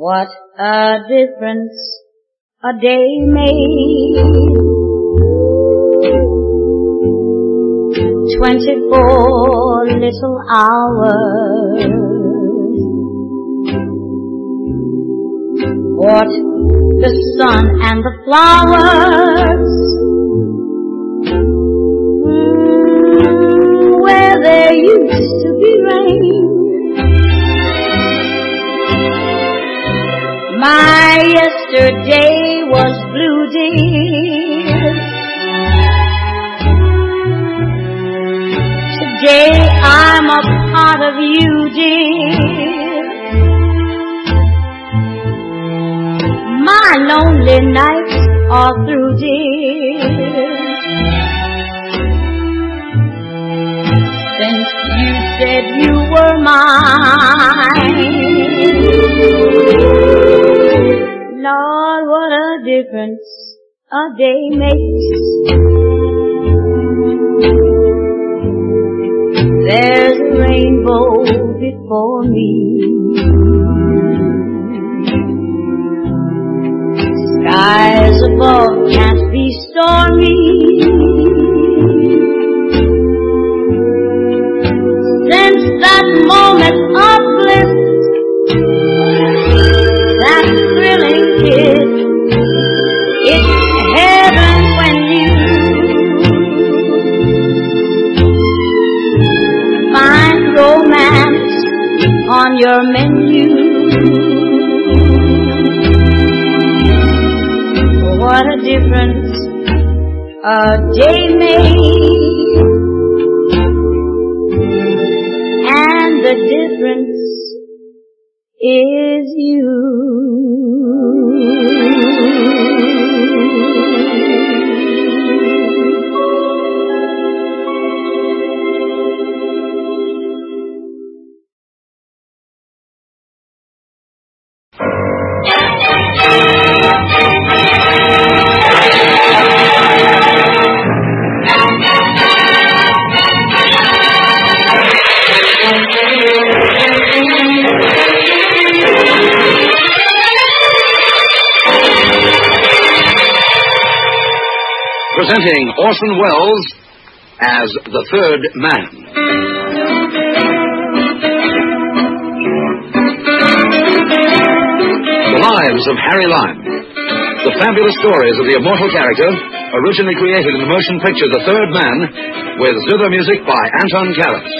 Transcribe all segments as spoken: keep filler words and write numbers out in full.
What a difference a day made. Twenty-four little hours. What the sun and the flowers. Mm, where there used to be rain. My yesterday was blue, dear. Today I'm a part of you, dear. My lonely nights are through, dear. Since you said you were mine. Lord, what a difference a day makes. There's a rainbow before me. Skies above can't be stormy. Since that moment of bliss, that thrilling kiss, it's heaven when you find romance on your menu. What a difference a day made, and the difference is you. Presenting Orson Welles as the Third Man. The Lives of Harry Lime. The fabulous stories of the immortal character, originally created in the motion picture The Third Man, with zither music by Anton Karas.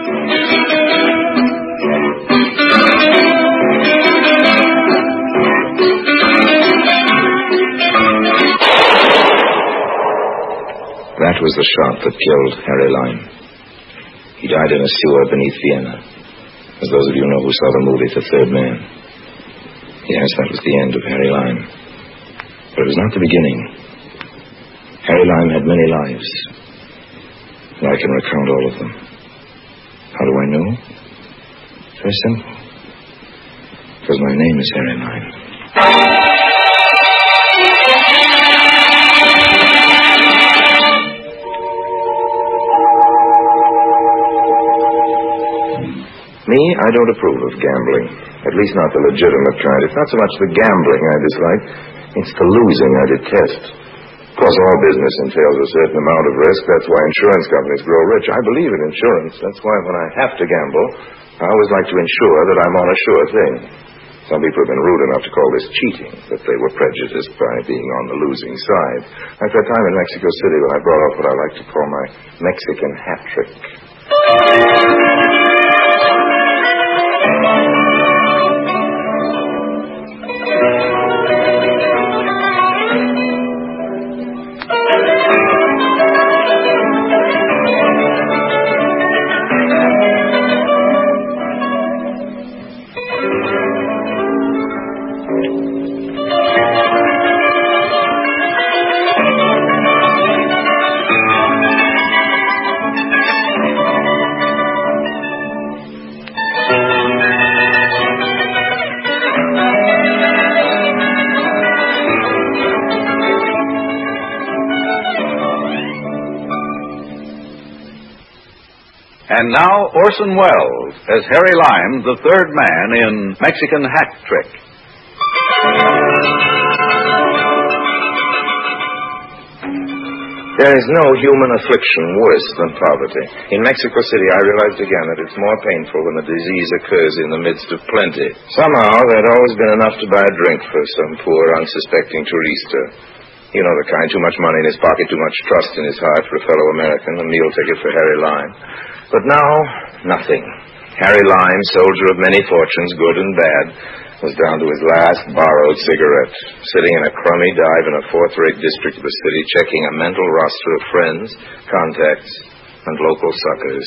That was the shot that killed Harry Lime. He died in a sewer beneath Vienna. As those of you know who saw the movie The Third Man. Yes, that was the end of Harry Lime. But it was not the beginning. Harry Lime had many lives. And I can recount all of them. How do I know? Very simple. Because my name is Harry Lime. Me, I don't approve of gambling. At least not the legitimate kind. It's not so much the gambling I dislike. It's the losing I detest. Of course, all business entails a certain amount of risk. That's why insurance companies grow rich. I believe in insurance. That's why when I have to gamble, I always like to ensure that I'm on a sure thing. Some people have been rude enough to call this cheating, that they were prejudiced by being on the losing side. Like that time in Mexico City when I brought off what I like to call my Mexican hat trick. And now Orson Welles as Harry Lime, the third man in Mexican Hat Trick. There is no human affliction worse than poverty. In Mexico City, I realized again that it's more painful when the disease occurs in the midst of plenty. Somehow, there'd always been enough to buy a drink for some poor, unsuspecting tourista. You know the kind, too much money in his pocket, too much trust in his heart for a fellow American, a meal ticket for Harry Lime. But now, nothing. Harry Lime, soldier of many fortunes, good and bad, was down to his last borrowed cigarette, sitting in a crummy dive in a fourth-rate district of the city, checking a mental roster of friends, contacts, and local suckers.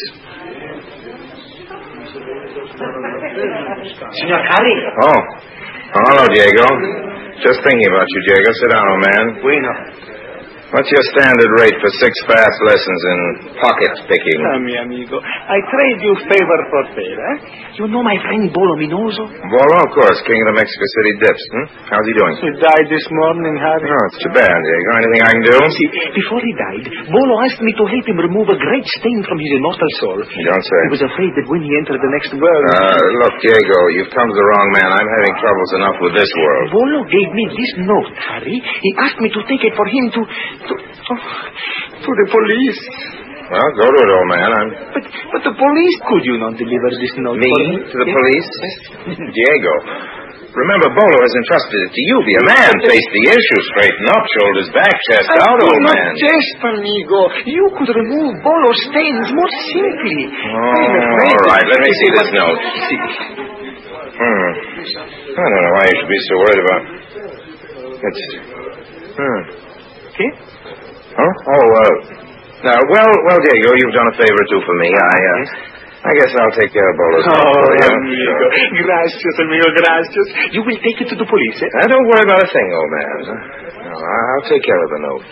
Senor Harry. Oh. oh, hello, Diego. Just thinking about you, Diego. Sit down, old man. Bueno. What's your standard rate for six fast lessons in pocket picking? Ah, mi amigo, I trade you favor for favor, eh? You know my friend Bolo Minoso? Bolo, of course, king of the Mexico City dips. Hmm? How's he doing? He died this morning, Harry. Oh, it's too bad, Diego. Anything I can do? See, before he died, Bolo asked me to help him remove a great stain from his immortal soul. You don't say. He was afraid that when he entered the next world... Uh, look, Diego, you've come to the wrong man. I'm having troubles enough with this world. Bolo gave me this note, Harry. He asked me to take it for him to... to, oh, to the police. Well, go to it, old man. I'm... But, but the police, could you not deliver this note Me? for me? To the Yes. police? Diego, remember, Bolo has entrusted it to you. Be a man. Face the issue. Straighten up. Shoulders back. Chest I out, could old not man. jest, amigo. You could remove Bolo's stains more simply. Oh, all right. Let me see this note. Hmm. I don't know why you should be so worried about... It's... Hmm. Okay? Huh? Oh, uh... Now, well, well, Diego, you've done a favor, too, for me. I, uh... I guess I'll take care of Bolo's note Oh, for you. amigo. Gracias, amigo, gracias. You will take it to the police, eh? Now, don't worry about a thing, old man. No, I'll take care of the note.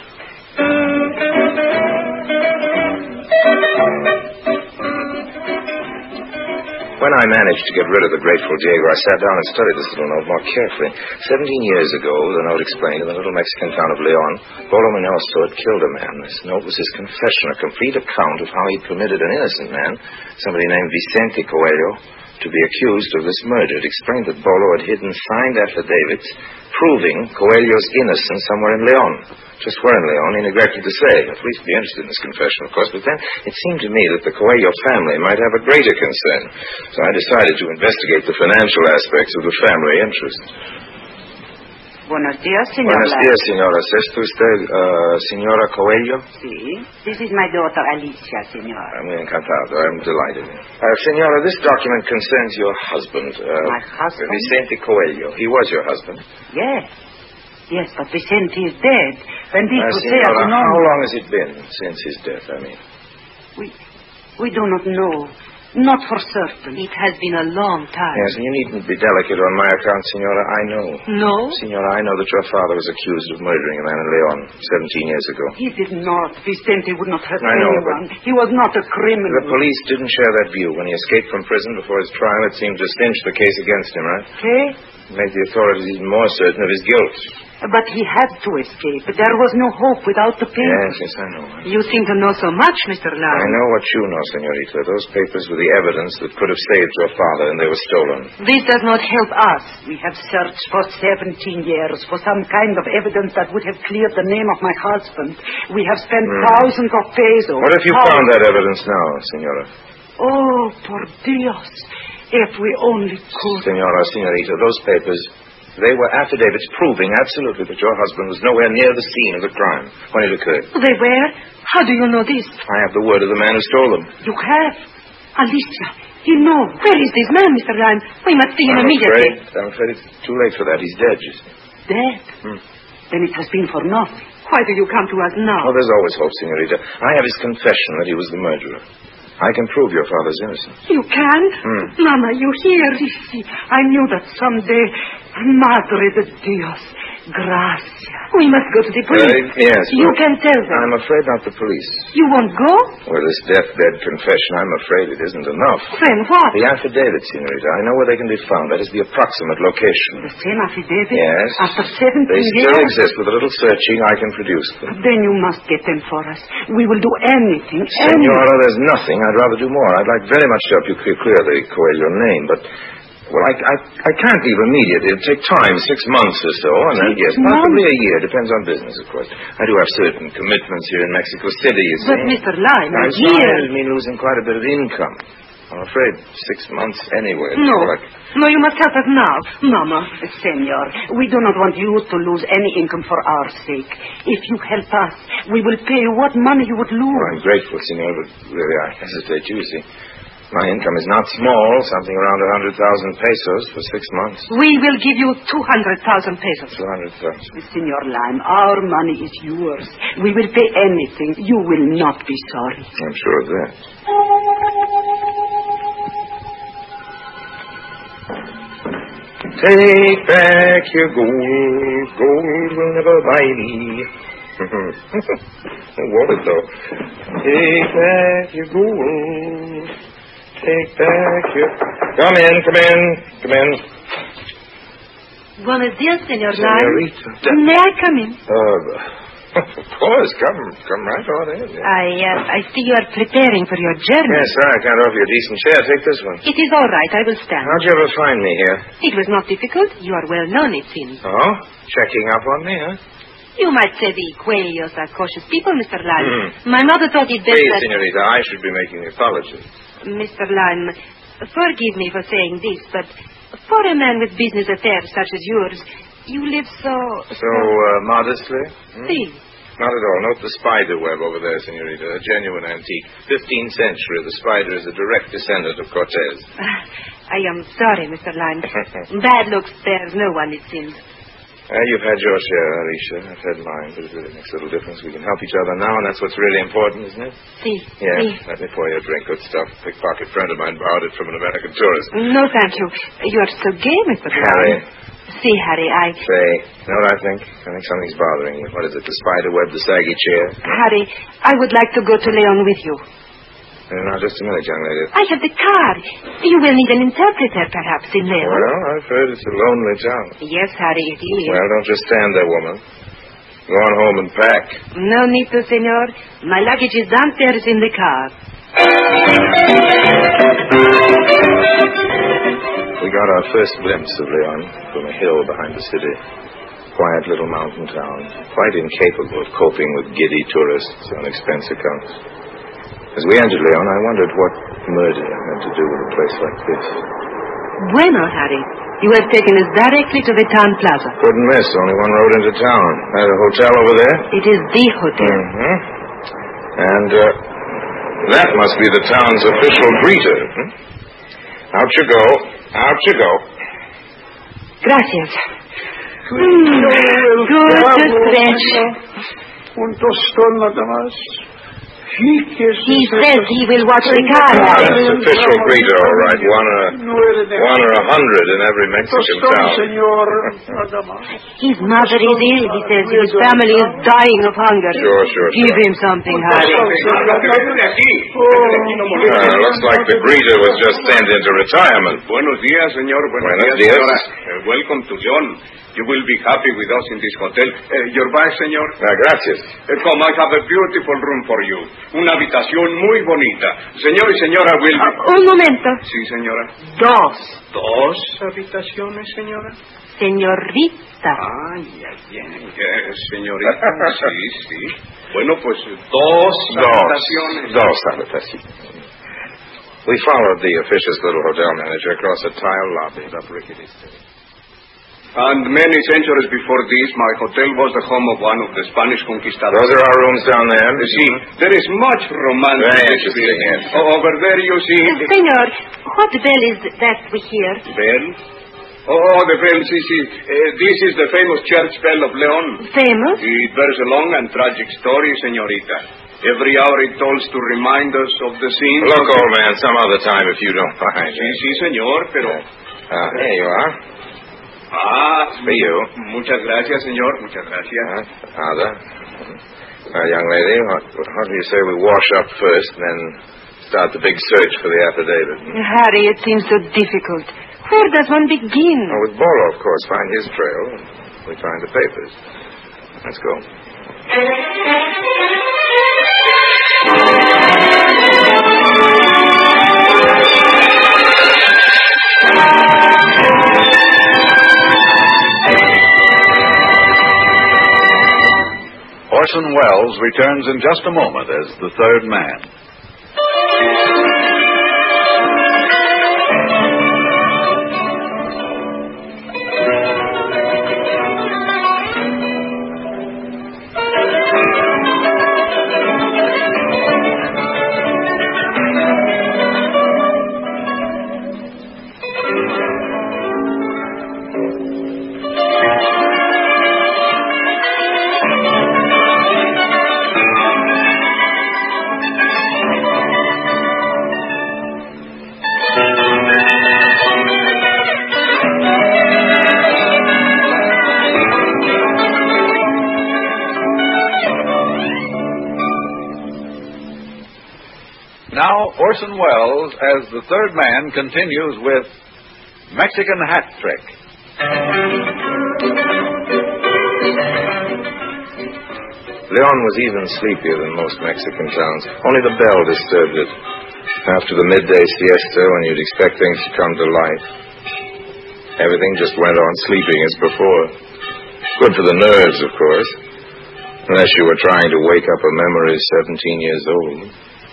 When I managed to get rid of the grateful Diego, I sat down and studied this little note more carefully. Seventeen years ago, the note explained, in the little Mexican town of Leon, Bolo Minoso had killed a man. This note was his confession, a complete account of how he permitted an innocent man, somebody named Vicente Coelho, to be accused of this murder. It explained that Bolo had hidden signed affidavits proving Coelho's innocence somewhere in Leon. Just where in Leon, he neglected to say. At least be interested in this confession, of course. But then it seemed to me that the Coelho family might have a greater concern. So I decided to investigate the financial aspects of the family interest. Buenos días, señor. Buenos días, señora. ¿Es esto usted, uh, señora Coelho? Sí. This is my daughter, Alicia, señor. I'm encantado. I'm delighted. Uh, senora, this document concerns your husband. Uh, My husband? Vicente Coelho. He was your husband. Yes. Yes, but Vicente is dead. Bendito Uh, sea senora, su how nombre. long has it been since his death, I mean? We, we do not know. Not for certain. It has been a long time. Yes, and you needn't be delicate on my account, senora. I know. No? Senora, I know that your father was accused of murdering a man in Leon seventeen years ago. He did not. Vicente would not hurt I know, anyone. He was not a criminal. The police didn't share that view. When he escaped from prison before his trial, it seemed to cinch the case against him, right? Okay? It made the authorities even more certain of his guilt. But he had to escape. There was no hope without the papers. Yes, yes, I know. You seem to know so much, Mister Lamb. I know what you know, senorita. Those papers were the evidence that could have saved your father, and they were stolen. This does not help us. We have searched for seventeen years for some kind of evidence that would have cleared the name of my husband. We have spent Hmm. thousands of pesos. What if you Thousands. found that evidence now, senora? Oh, por Dios. If we only could. Senora, senorita, those papers, they were affidavits proving absolutely that your husband was nowhere near the scene of the crime when it occurred. They were? How do you know this? I have the word of the man who stole them. You have? Alicia, you know. Where is this man, Mister Lime? We must see him I'm immediately. afraid, I'm afraid it's too late for that. He's dead, you see. Dead? Hmm. Then it has been for nothing. Why do you come to us now? Oh, there's always hope, senorita. I have his confession that he was the murderer. I can prove your father's innocence. You can? Hmm. Mama, you hear? Risi, I knew that someday. Madre de Dios. Gracias. We must go to the police. Uh, yes. You well, can tell them. I'm afraid not the police. You won't go? With this deathbed confession, I'm afraid it isn't enough. Then what? The affidavit, senorita. I know where they can be found. That is the approximate location. The same affidavit? Yes. After seventeen They still years? exist. With a little searching, I can produce them. Then you must get them for us. We will do anything. anything. Senora, there's nothing. I'd rather do more. I'd like very much to help you clear, clear the Coelho name, but Well, I, I, I can't leave immediately. It'll take time, six months or so, and then, yes, possibly a year. Depends on business, of course. I do have certain commitments here in Mexico City, you see. But, Mister Lime, I'm a sorry, year... it means losing quite a bit of income. I'm afraid six months anyway. No. Like... No, you must help us now. Mama, senor, we do not want you to lose any income for our sake. If you help us, we will pay you what money you would lose. Well, I'm grateful, senor, but really I hesitate, you see. My income is not small, something around a hundred thousand pesos for six months. We will give you two hundred thousand pesos. Two hundred thousand. Senor Lime, our money is yours. We will pay anything. You will not be sorry. I'm sure of that. Take back your gold, gold will never buy me. What it though? Take back your gold. Take back your... Come in, come in, come in. Buenos dias, Senor Lime. Senorita. May I come in? Uh, of course, come, come right on in. Yeah. I, uh, I see you are preparing for your journey. Yes, sir, I can't offer you a decent chair. Take this one. It is all right. I will stand. How'd you ever find me here? It was not difficult. You are well known, it seems. Oh? Checking up on me, huh? You might say the Cuellos are cautious people, Mister Lime. Hmm. My mother thought it best Please, that... senorita, I should be making the apology. Mister Lime, forgive me for saying this, but for a man with business affairs such as yours, you live so... So, uh, modestly? Hmm? See. Not at all. Note the spider web over there, senorita. A genuine antique. fifteenth century. The spider is a direct descendant of Cortez. I am sorry, Mister Lime. Bad looks spares no one, it seems. Uh, you've had your share, Alicia. I've had mine, but it really makes little difference. We can help each other now, and that's what's really important, isn't it? See. Yeah. See. Let me pour you a drink. Good stuff. A pickpocket friend of mine borrowed it from an American tourist. No, thank you. You are so gay, Mister Harry. Lime. See, Harry, I... Say, you know what I think? I think something's bothering you. What is it, the spider web, the saggy chair? Harry, I would like to go to Leon with you. Uh, now, just a minute, young lady. I have the car. You will need an interpreter, perhaps, in Leon. Well, I've heard it's a lonely town. Yes, Harry, it is. Well, don't just stand there, woman. Go on home and pack. No need to, senor. My luggage is downstairs in the car. We got our first glimpse of Leon from a hill behind the city. Quiet little mountain town, quite incapable of coping with giddy tourists on expense accounts. As we entered Leon, I wondered what murder had to do with a place like this. Bueno, Harry. You have taken us directly to the town plaza. Couldn't miss. Only one road into town. That a hotel over there? It is the hotel. Mm-hmm. And uh, that must be the town's official greeter. Hmm? Out you go. Out you go. Gracias. Mm, good to stretch. Un tostón nada más. He says he will watch the car. That's official greeter, all right. One or a, one or a hundred in every Mexican town. His mother is ill, he says. His family is dying of hunger. Sure, sure, Give sure. him something, Harry. Uh, looks like the greeter was just sent into retirement. Buenos días, señor. Buenos, Buenos días, días. señora. Uh, welcome to Leon. You will be happy with us in this hotel. Uh, your bag, señor? Uh, gracias. Uh, come, I have a beautiful room for you. Una habitación muy bonita. Señor y señora will be... Uh, un momento. Sí, señora. Dos. ¿Dos habitaciones, señora? Señorita. Ay, ay, ay. Yes, señorita. Sí, sí. Bueno, pues dos, Dos. habitaciones. Dos habitaciones. We followed the officious little hotel manager across a tile lobby up rickety stairs. And many centuries before this, my hotel was the home of one of the Spanish conquistadors. Those are our rooms down there. You see, there is much romance Very in this interesting, building. yes. Oh, over there you see... Uh, senor, what bell is that we hear? Bell? Oh, the bell, see, see. Uh, this is the famous church bell of Leon. Famous? It bears a long and tragic story, señorita. Every hour it tolls to remind us of the scenes... Look, of old man, some other time if you don't mind. Sí, sí, señor, pero... Ah, here you are. Ah, For you. Muchas gracias, señor. Muchas gracias. Uh, Ada. Uh, young lady, what, what do you say we wash up first and then start the big search for the affidavit? Harry, it seems so difficult. Where does one begin? Oh, with Bolo, of course. Find his trail. We find the papers. Let's go. Orson Welles returns in just a moment as the third man. Now, Orson Welles, as the third man, continues with Mexican Hat Trick. Leon was even sleepier than most Mexican towns. Only the bell disturbed it. After the midday siesta, when you'd expect things to come to life, everything just went on sleeping as before. Good for the nerves, of course, unless you were trying to wake up a memory seventeen years old.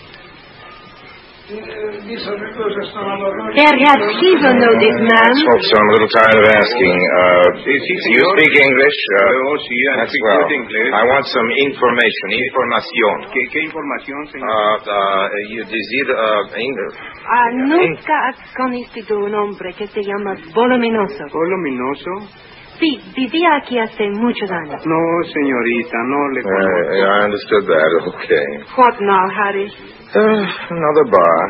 Perhaps he will know this man. Hope so. I'm a little tired of asking. Uh, do you speak English? Uh, oh, sí, I that's speak well. good English. I want some information. Información. ¿Qué, qué información, señor? Uh, uh, you desire uh, English. Ah, nunca has conocido un hombre que se llama Voluminoso. ¿Voluminoso? Sí, vivía aquí hace muchos años. No, señorita, no le conozco. Uh, I understood that. Okay. What now, Harry? Uh, another bar.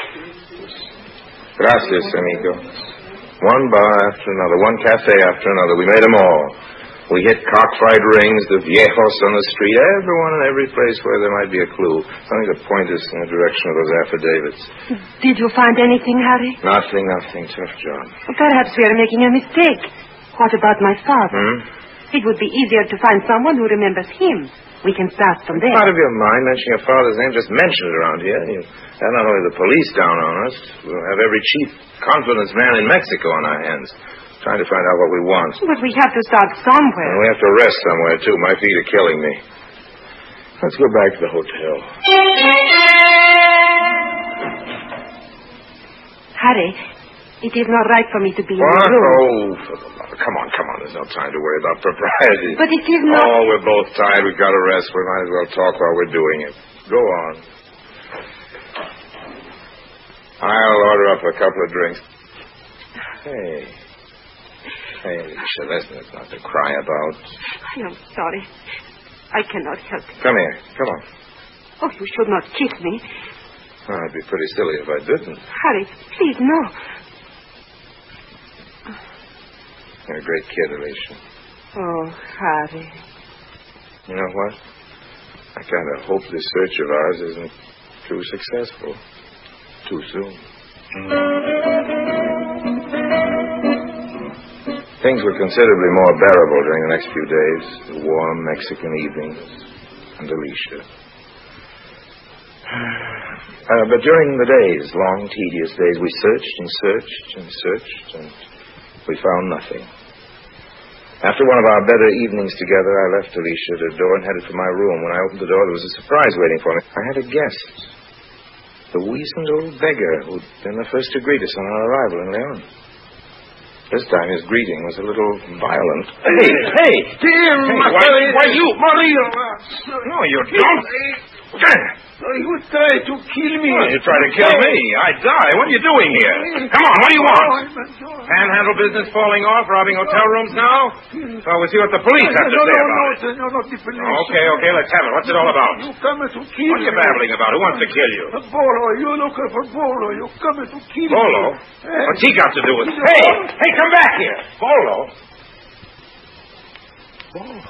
Gracias, amigo. One bar after another, one cafe after another. We made them all. We hit cockfight rings, the viejos on the street, everyone in every place where there might be a clue. Something to point us in the direction of those affidavits. Did you find anything, Harry? Nothing, nothing. Tough job. Well, perhaps we are making a mistake. What about my father? Hmm? It would be easier to find someone who remembers him. We can start from there. Out of your mind, mentioning your father's name, just mention it around here. You have not only the police down on us, we'll have every chief confidence man in Mexico on our hands, trying to find out what we want. But we have to start somewhere. And we have to rest somewhere, too. My feet are killing me. Let's go back to the hotel. Harry, it is not right for me to be in What? the room. Oh, for the love. Come on, come on. There's no time to worry about propriety. But it is not... Oh, we're both tired. We've got to rest. We might as well talk while we're doing it. Go on. I'll order up a couple of drinks. Hey. Hey, Alicia, listen, it's not to cry about. I am sorry. I cannot help it. Come here. Come on. Oh, you should not kiss me. Oh, I'd be pretty silly if I didn't. Harry, please, no. You're a great kid, Alicia. Oh, Harry. You know what? I kind of hope this search of ours isn't too successful. Too soon. Things were considerably more bearable during the next few days. The warm Mexican evenings and Alicia. Uh, but during the days, long, tedious days, we searched and searched and searched, and we found nothing. After one of our better evenings together, I left Alicia at her door and headed for my room. When I opened the door, there was a surprise waiting for me. I had a guest. The weazened old beggar who'd been the first to greet us on our arrival in Leon. This time his greeting was a little violent. Hey, hey! Dear Hey, why, why you? Maria! No, you don't. You tried to kill me. Well, you try to kill me. I die. What are you doing here? Come on, what do you want? Panhandle business falling off, robbing hotel rooms now? Well, we'll see what the police have to no, say no, about no, it. senor, not the police. Okay, okay, let's have it. What's it all about? You coming to kill What are you me. babbling about? Who wants to kill you? Bolo, you looking for Bolo. You coming to kill Bolo? me. Eh? What's he got to do with it? You Hey, know- hey, come back here. Bolo? Bolo?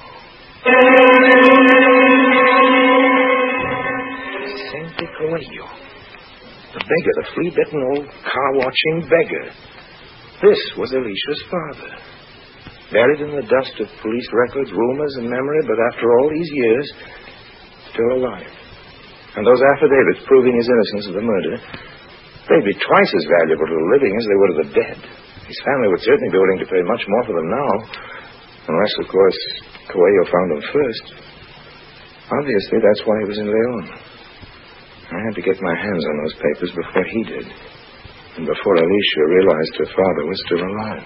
Vicente Coelho. The beggar, the flea-bitten old car-watching beggar. This was Alicia's father. Buried in the dust of police records, rumors, and memory, but after all these years, still alive. And those affidavits proving his innocence of the murder, they'd be twice as valuable to the living as they were to the dead. His family would certainly be willing to pay much more for them now, unless, of course, Coelho found them first. Obviously, that's why he was in Leon. I had to get my hands on those papers before he did. And before Alicia realized her father was still alive.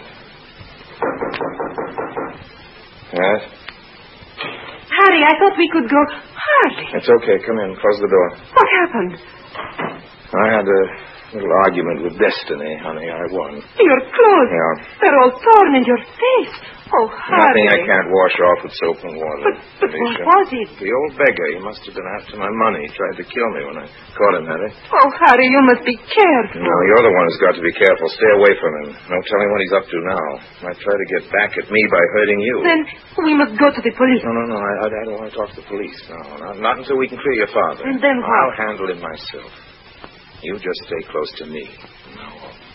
Yes? Harry, I thought we could go. Harry! It's okay. Come in. Close the door. What happened? I had a little argument with Destiny, honey. I won. Your clothes. Yeah. They're all torn in your face. Oh, Harry. Nothing I can't wash off with soap and water. But, but what Alicia. was it? The old beggar. He must have been after my money. He tried to kill me when I caught him at it. Oh, Harry, you must be careful. No, you're the one who's got to be careful. Stay away from him. No telling what he's up to now. Might try to get back at me by hurting you. Then we must go to the police. No, no, no. I, I don't want to talk to the police. No, not, not until we can clear your father. And then what? I'll handle it myself. You just stay close to me. No.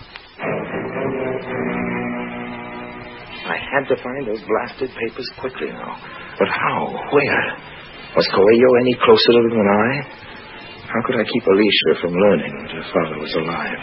I had to find those blasted papers quickly now. But how? Where? Was Coelho any closer to them than I? How could I keep Alicia from learning that her father was alive?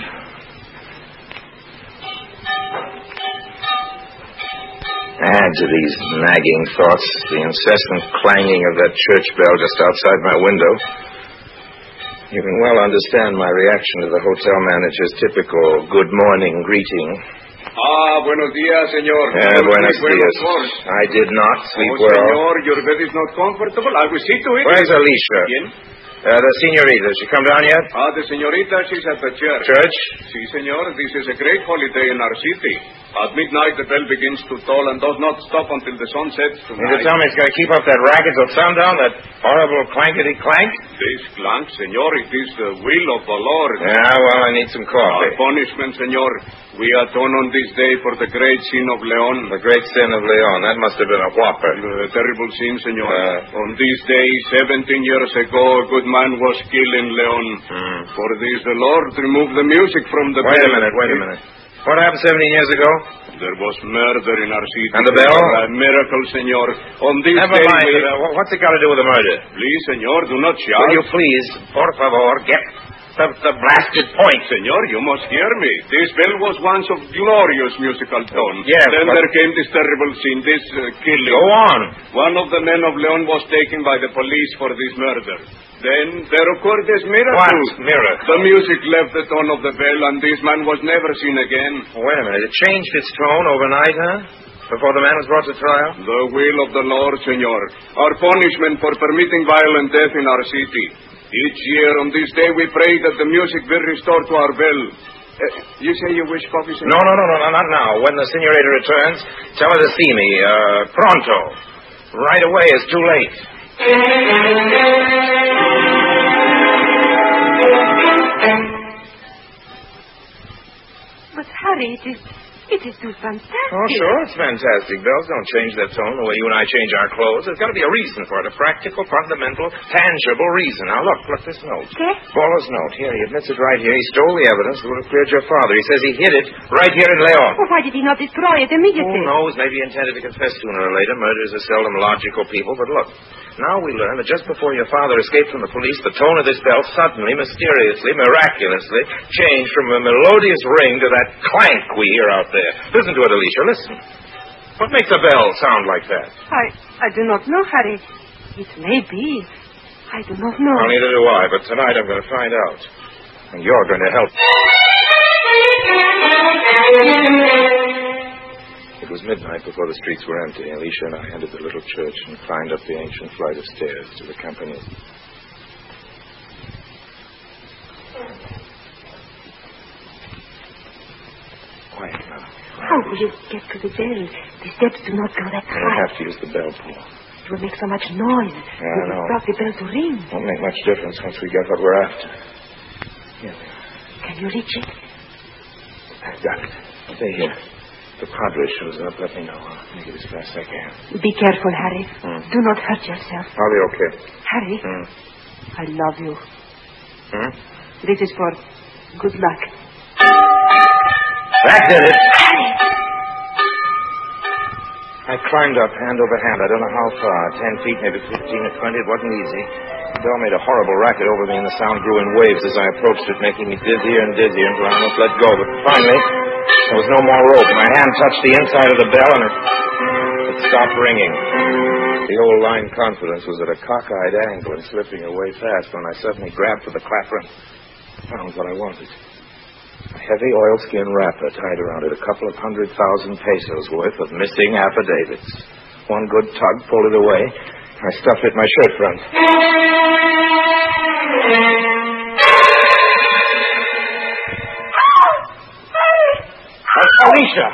Add to these nagging thoughts the incessant clanging of that church bell just outside my window. You can well understand my reaction to the hotel manager's typical good morning greeting. Ah, buenos días, señor. Eh, buenos días. Course. I did not sleep Oh, well. senor, your bed is not comfortable. I will see to it. Where's Alicia? ¿Quién? Uh, the senorita. Has she come down yet? Ah, the señorita, she's at the church. Church? Sí, senor. This is a great holiday in our city. At midnight, the bell begins to toll and does not stop until the sun sets You tonight. mean to tell me it's going to keep up that racket till sundown, that horrible clankety-clank? This clank, senor, it is the will of the Lord. Yeah, well, I need some Our coffee. punishment, senor. We atone on this day for the great sin of Leon. The great sin of Leon. That must have been a whopper. The terrible sin, senor. Uh, on this day, seventeen years ago, a good man was killed in Leon. Hmm. For this, the Lord removed the music from the Wait bell. a minute, wait a minute. What happened seventeen years ago? There was murder in our city. And the bell? A miracle, senor. On this Never day, mind. we... Uh, what's it got to do with the murder? Please, senor, do not shout. Will you please, por favor, get the, the blasted point? Senor, you must hear me. This bell was once of glorious musical tone. Yes, Then but- there came this terrible scene, this uh, killing. Go on. One of the men of Leon was taken by the police for this murder. Then there occurred this miracle. What miracle? The music left the tone of the bell, and this man was never seen again. Wait a minute. It changed its tone overnight, huh? Before the man was brought to trial? The will of the Lord, senor. Our punishment for permitting violent death in our city. Each year on this day we pray that the music will restore to our bell. Uh, you say you wish coffee, senor? No, no, no, no, no, not now. When the senorita returns, tell her to see me. Uh, pronto. Right away. It's too late. But, Harry, it is, it is too fantastic. Oh, sure, it's fantastic. Bells don't change their tone the way you and I change our clothes. There's got to be a reason for it, a practical, fundamental, tangible reason. Now, look, look, this note. Okay. Baller's note. Here, he admits it right here. He stole the evidence that would have cleared your father. He says he hid it right here in Leon. Well, why did he not destroy it immediately? Who knows? Maybe he intended to confess sooner or later. Murderers are seldom logical people. But look, now we learn that just before your father escaped from the police, the tone of this bell suddenly, mysteriously, miraculously changed from a melodious ring to that clank we hear out there. Listen to it, Alicia. Listen. What makes a bell sound like that? I, I do not know, Harry. It may be. I do not know. Well, neither do I. But tonight I'm going to find out. And you're going to help. It was midnight before the streets were empty. Alicia and I entered the little church and climbed up the ancient flight of stairs to the company. Quiet now. How will you get to the bell? The steps do not go that I high. have to use the bell pull. It will make so much noise. Yeah, I it will know. stop the bell to ring. Won't make much difference once we get what we're after. Here. Can you reach it? I've got it. Stay here. The padre shows up. Let me know. I'll make it as fast as I can. Be careful, Harry. Hmm. Do not hurt yourself. I'll be okay. Harry, Hmm. I love you. Hmm? This is for good luck. That did it. I climbed up hand over hand. I don't know how far. Ten feet, maybe fifteen or twenty. It wasn't easy. The bell made a horrible racket over me, and the sound grew in waves as I approached it, making me dizzier and dizzier until I almost let go. But finally, there was no more rope. My hand touched the inside of the bell, and it, it stopped ringing. The old line confidence was at a cockeyed angle and slipping away fast when I suddenly grabbed for the clapper and found what I wanted. A heavy oilskin wrapper tied around it, a couple of hundred thousand pesos worth of missing affidavits. One good tug pulled it away. I stuffed it in my shirt front. Alicia!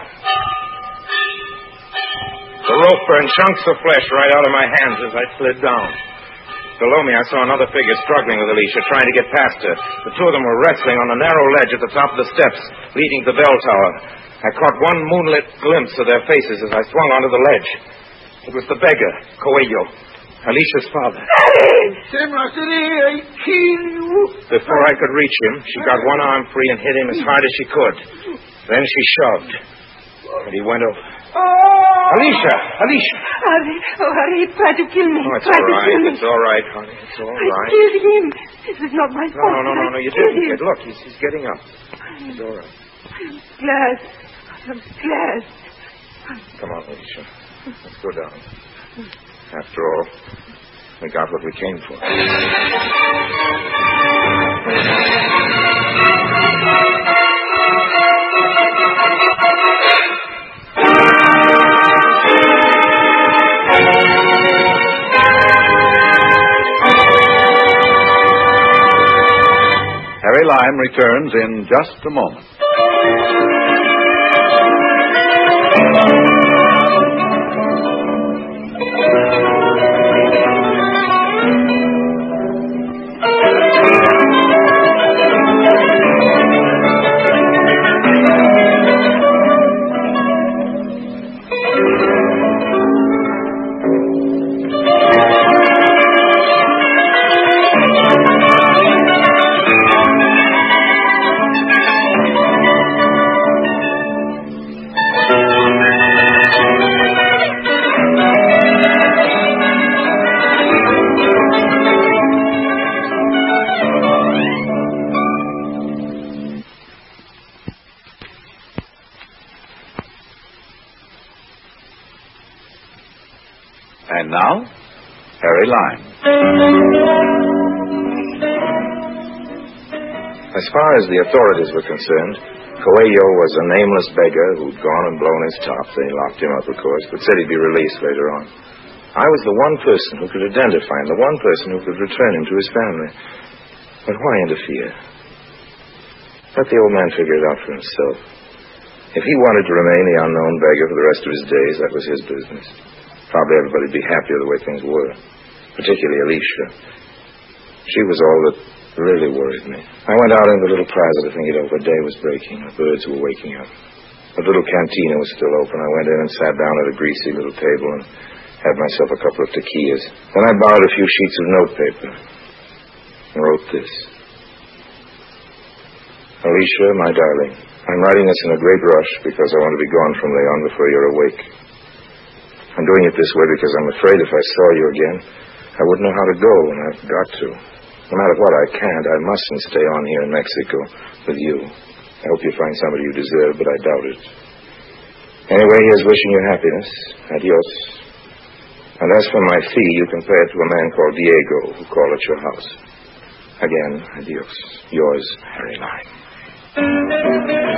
The rope burned chunks of flesh right out of my hands as I slid down. Below me, I saw another figure struggling with Alicia, trying to get past her. The two of them were wrestling on a narrow ledge at the top of the steps, leading to the bell tower. I caught one moonlit glimpse of their faces as I swung onto the ledge. It was the beggar, Coelho, Alicia's father. Before I could reach him, she got one arm free and hit him as hard as she could. Then she shoved, and he went over. Oh! Alicia! Alicia! Harry, oh, Harry, he tried to kill me. Oh, it's tried all right. To kill me. It's all right, honey. It's all I right. killed him. This is not my No, fault. no, no, no, no. You didn't, kid. Look, he's, he's getting up. He's all right. I'm glad. I'm glad. Come on, Alicia. Let's go down. After all, we got what we came for. Harry Lime returns in just a moment. And now, Harry Lime. As far as the authorities were concerned, Coelho was a nameless beggar who'd gone and blown his top. They locked him up, of course, but said he'd be released later on. I was the one person who could identify him, the one person who could return him to his family. But why interfere? Let the old man figure it out for himself. If he wanted to remain the unknown beggar for the rest of his days, that was his business. Probably everybody'd be happier the way things were, particularly Alicia. She was all that really worried me. I went out into the little plaza to think it over. Day was breaking. The birds were waking up. The little cantina was still open. I went in and sat down at a greasy little table and had myself a couple of tequillas. Then I borrowed a few sheets of notepaper and wrote this. Alicia, my darling, I'm writing this in a great rush because I want to be gone from Leon before you're awake. I'm doing it this way because I'm afraid if I saw you again, I wouldn't know how to go, and I've got to. No matter what, I can't. I mustn't stay on here in Mexico with you. I hope you find somebody you deserve, but I doubt it. Anyway, here's wishing you happiness. Adios. And as for my fee, you can pay it to a man called Diego, who called at your house. Again, adios. Yours, Harry Lime.